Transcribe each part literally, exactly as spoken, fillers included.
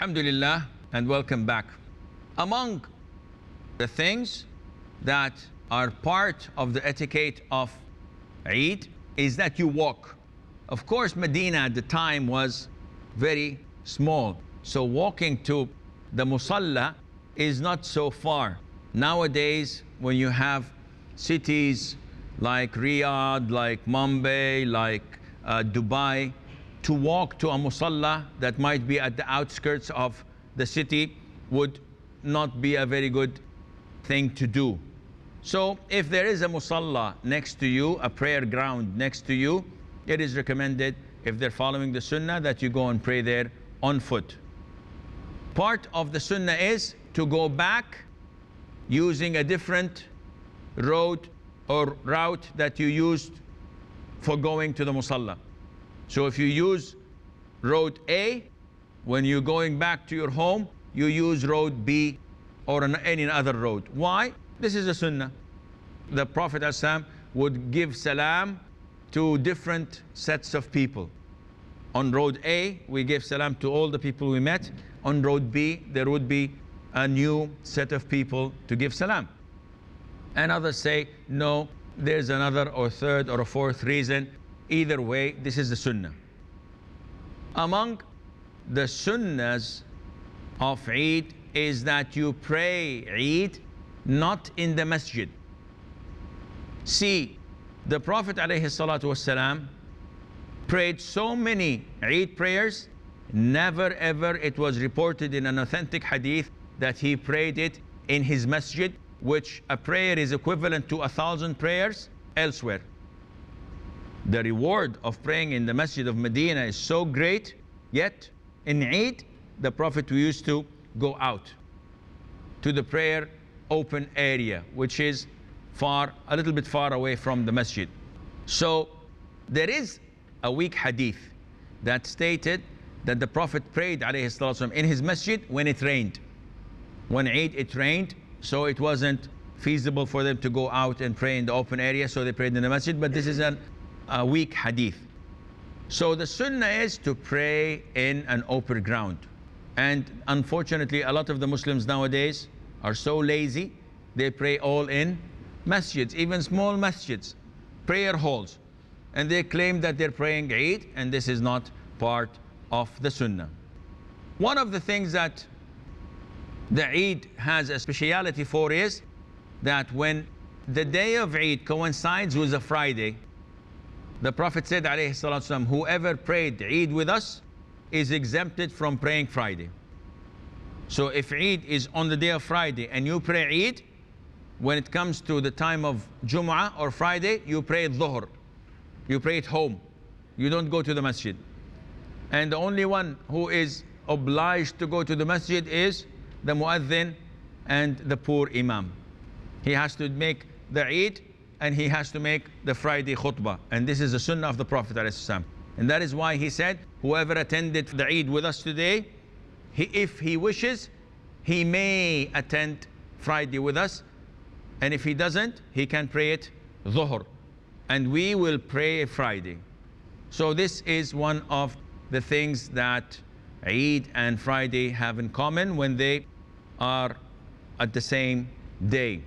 Alhamdulillah, and welcome back. Among the things that are part of the etiquette of Eid is that you walk. Of course, Medina at the time was very small, so walking to the Musalla is not so far. Nowadays, when you have cities like Riyadh, like Mumbai, like uh, Dubai, to walk to a Musalla that might be at the outskirts of the city would not be a very good thing to do. So if there is a Musalla next to you, a prayer ground next to you, it is recommended, if they're following the Sunnah, that you go and pray there on foot. Part of the Sunnah is to go back using a different road or route that you used for going to the Musalla. So if you use road A, when you're going back to your home, you use road B or an, any other road. Why? This is a Sunnah. The Prophet ﷺ would give salam to different sets of people. On road A, we gave salam to all the people we met. On road B, there would be a new set of people to give salam. And others say, no, there's another or third or a fourth reason. Either way, this is the Sunnah. Among the Sunnahs of Eid is that you pray Eid not in the masjid. See, the Prophet ﷺ prayed so many Eid prayers, never ever it was reported in an authentic hadith that he prayed it in his masjid, which a prayer is equivalent to a thousand prayers elsewhere. The reward of praying in the Masjid of Medina is so great, yet in Eid, the Prophet used to go out to the prayer open area, which is far, a little bit far away from the masjid. So there is a weak hadith that stated that the Prophet prayed ﷺ in his masjid when it rained. When Eid, it rained, so it wasn't feasible for them to go out and pray in the open area, so they prayed in the masjid, but this is an a weak hadith. So the Sunnah is to pray in an open ground. And unfortunately, a lot of the Muslims nowadays are so lazy, they pray all in masjids, even small masjids, prayer halls. And they claim that they're praying Eid, and this is not part of the Sunnah. One of the things that the Eid has a speciality for is that when the day of Eid coincides with a Friday, the Prophet said, alayhi salatu wasalam, whoever prayed Eid with us is exempted from praying Friday. So if Eid is on the day of Friday and you pray Eid, when it comes to the time of Jum'ah or Friday, you pray Dhuhr. You pray it home. You don't go to the masjid. And the only one who is obliged to go to the masjid is the muaddin and the poor imam. He has to make the Eid, and he has to make the Friday khutbah. And this is the Sunnah of the Prophet ﷺ. And that is why he said, whoever attended the Eid with us today, he, if he wishes, he may attend Friday with us. And if he doesn't, he can pray it Dhuhr. And we will pray Friday. So this is one of the things that Eid and Friday have in common when they are at the same day.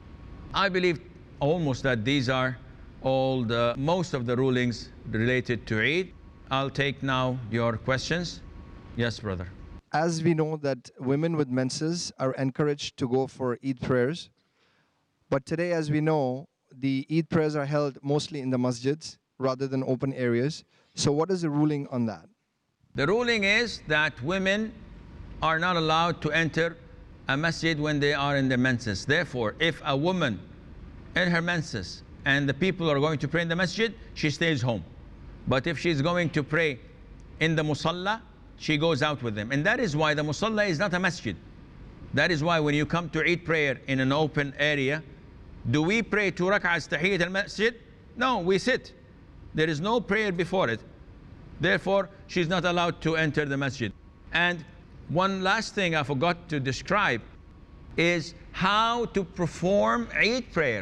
I believe almost that these are all the most of the rulings related to Eid. I'll take now your questions. Yes, brother. As we know that women with menses are encouraged to go for Eid prayers, but today, as we know, the Eid prayers are held mostly in the masjids rather than open areas. So what is the ruling on that? The ruling is that women are not allowed to enter a masjid when they are in their menses. Therefore, if a woman in her menses and the people are going to pray in the masjid, she stays home. But if she's going to pray in the musalla, she goes out with them. And that is why the musalla is not a masjid. That is why when you come to Eid prayer in an open area, do we pray two rak'ahs tahiyyat al-masjid? No, we sit. There is no prayer before it. Therefore, she's not allowed to enter the masjid. And one last thing I forgot to describe is how to perform Eid prayer.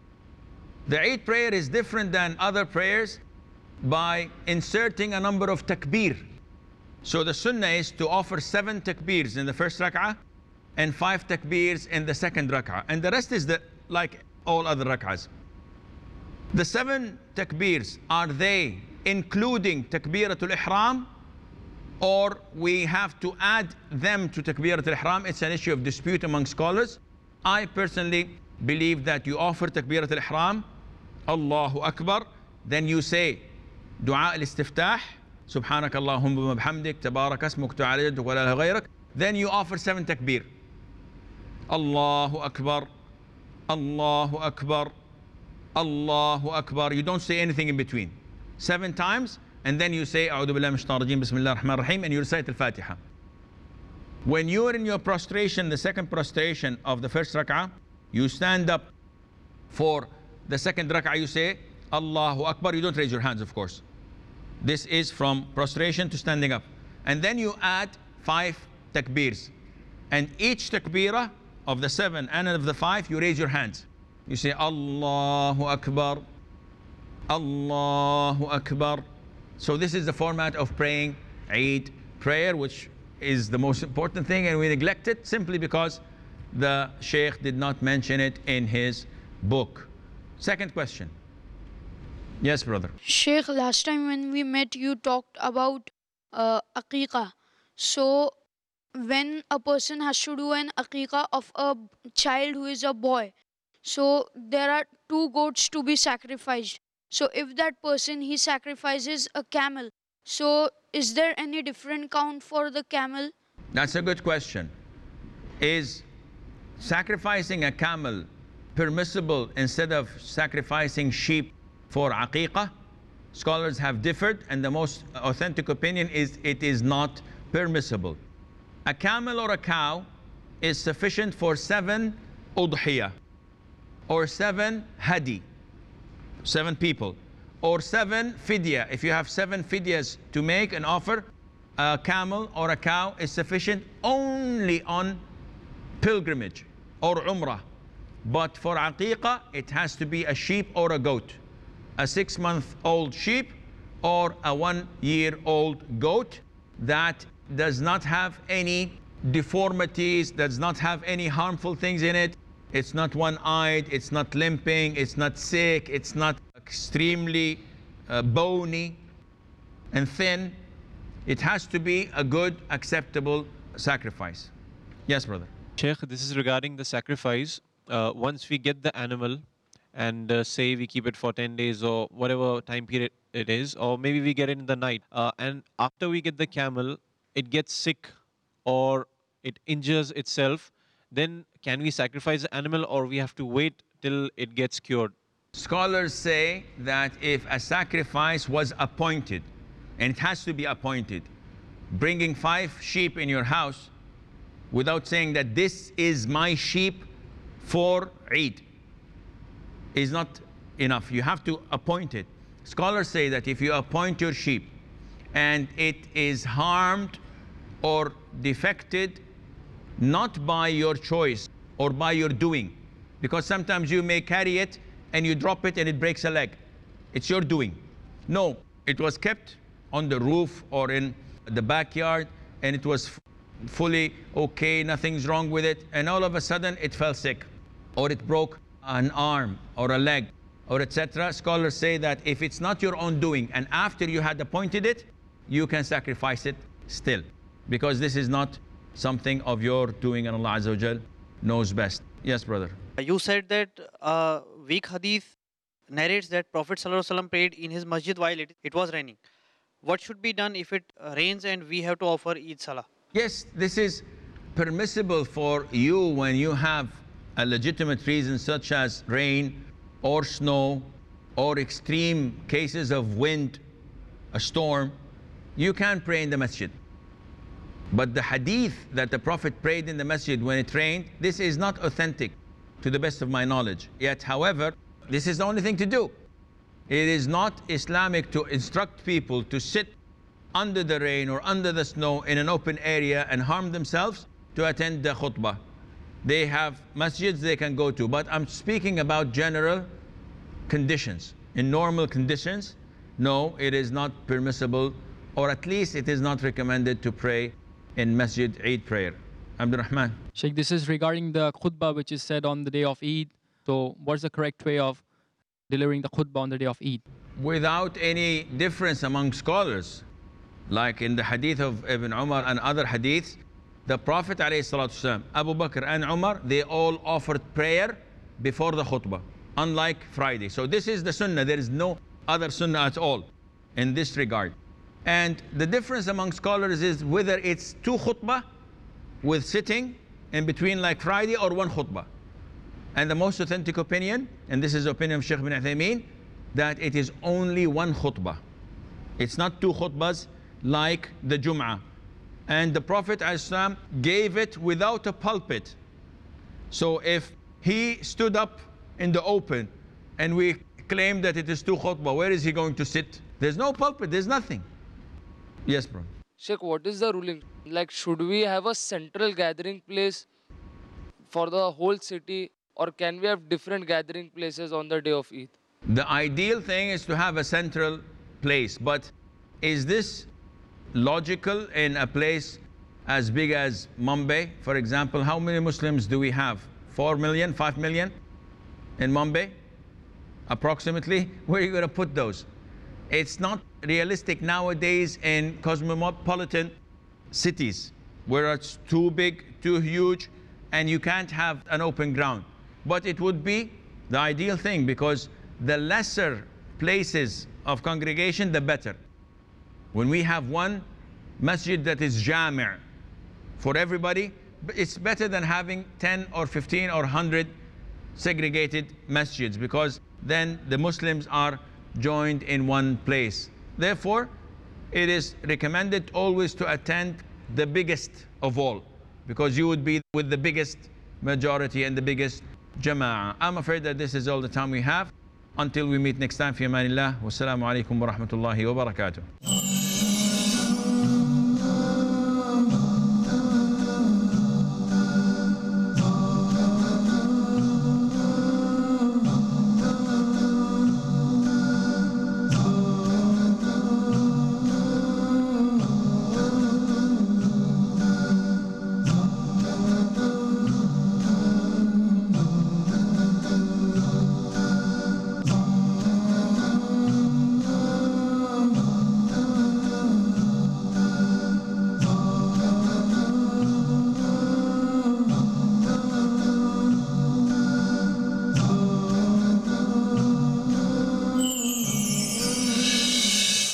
The Eid prayer is different than other prayers by inserting a number of takbir. So the sunnah is to offer seven takbirs in the first rak'ah and five takbirs in the second rak'ah. And the rest is the, like all other rak'ahs. The seven takbirs, are they including takbiratul ihram, or we have to add them to takbiratul ihram? It's an issue of dispute among scholars. I personally believe that you offer takbiratul ihram, Allahu Akbar, then you say dua al-istiftah, subhanak Allahumma wa bihamdik, tabarak asmuk, ta'ala jadduk wa la ilaha ghayrak. Then you offer seven takbir. Allahu Akbar, Allahu Akbar, Allahu Akbar. You don't say anything in between. Seven times, and then you say A'udhu billahi minash shaitanir rajeem, Bismillahir Rahmanir Rahim, and you recite al-Fatiha. When you are in your prostration, the second prostration of the first rak'ah, you stand up for the second rak'ah, you say Allahu Akbar. You don't raise your hands, of course. This is from prostration to standing up. And then you add five takbirs. And each takbirah of the seven and of the five, you raise your hands. You say Allahu Akbar, Allahu Akbar. So this is the format of praying Eid prayer, which is the most important thing, and we neglect it simply because the Shaykh did not mention it in his book. Second question. Yes, brother. Shaykh, last time when we met, you talked about uh, aqiqah. So when a person has to do an aqiqah of a child who is a boy, so there are two goats to be sacrificed. So if that person, he sacrifices a camel, so is there any different count for the camel? That's a good question. Is sacrificing a camel permissible instead of sacrificing sheep for aqiqah? Scholars have differed, and the most authentic opinion is it is not permissible. A camel or a cow is sufficient for seven udhiyah, or seven hadi, seven people, or seven fidya. If you have seven fidyas to make and offer, a camel or a cow is sufficient only on pilgrimage or umrah. But for aqiqah, it has to be a sheep or a goat. A six-month-old sheep or a one-year-old goat that does not have any deformities, does not have any harmful things in it. It's not one-eyed, it's not limping, it's not sick, it's not extremely uh, bony and thin. It has to be a good, acceptable sacrifice. Yes, brother. Sheikh, this is regarding the sacrifice. Uh, once we get the animal, and uh, say we keep it for ten days or whatever time period it is, or maybe we get it in the night, uh, and after we get the camel, it gets sick or it injures itself, then can we sacrifice the animal, or we have to wait till it gets cured? Scholars say that if a sacrifice was appointed, and it has to be appointed, bringing five sheep in your house without saying that this is my sheep for Eid is not enough. You have to appoint it. Scholars say that if you appoint your sheep and it is harmed or defected, not by your choice or by your doing, because sometimes you may carry it and you drop it and it breaks a leg. It's your doing. No, it was kept on the roof or in the backyard and it was fully okay, nothing's wrong with it, and all of a sudden it fell sick or it broke an arm or a leg or et cetera. Scholars say that if it's not your own doing and after you had appointed it, you can sacrifice it still, because this is not something of your doing and Allah Azza wa Jal knows best. Yes, brother. You said that uh, weak hadith narrates that Prophet ﷺ prayed in his masjid while it, it was raining. What should be done if it rains and we have to offer Eid Salah? Yes, this is permissible for you when you have a legitimate reason such as rain or snow or extreme cases of wind, a storm. You can pray in the masjid. But the hadith that the Prophet prayed in the masjid when it rained, this is not authentic to the best of my knowledge. Yet, however, this is the only thing to do. It is not Islamic to instruct people to sit under the rain or under the snow in an open area and harm themselves to attend the khutbah. They have masjids they can go to, but I'm speaking about general conditions. In normal conditions, no, it is not permissible or at least it is not recommended to pray in Masjid Eid prayer. Abdul Rahman. Sheikh, this is regarding the khutbah which is said on the day of Eid. So what's the correct way of delivering the khutbah on the day of Eid? Without any difference among scholars, like in the hadith of Ibn Umar and other hadiths, the Prophet ﷺ, Abu Bakr and Umar, they all offered prayer before the khutbah, unlike Friday. So this is the sunnah. There is no other sunnah at all in this regard. And the difference among scholars is whether it's two khutbah with sitting in between like Friday, or one khutbah. And the most authentic opinion, and this is the opinion of Shaykh bin Uthaymeen, that it is only one khutbah. It's not two khutbahs like the Jum'ah. And the Prophet ﷺ gave it without a pulpit. So if he stood up in the open and we claim that it is two khutbah, where is he going to sit? There's no pulpit, there's nothing. Yes, bro. Sheikh, what is the ruling? Like, should we have a central gathering place for the whole city, or can we have different gathering places on the day of Eid? The ideal thing is to have a central place, but is this logical in a place as big as Mumbai, for example? How many Muslims do we have? Four million, five million in Mumbai, approximately? Where are you going to put those? It's not realistic nowadays in cosmopolitan cities where it's too big, too huge, and you can't have an open ground. But it would be the ideal thing, because the lesser places of congregation, the better. When we have one masjid that is jami' for everybody, it's better than having ten or fifteen or one hundred segregated masjids, because then the Muslims are joined in one place. Therefore, it is recommended always to attend the biggest of all, because you would be with the biggest majority and the biggest jama'ah. I'm afraid that this is all the time we have. Until we meet next time, fi amanillah. Wassalamu alaikum wa rahmatullahi wa barakatuh.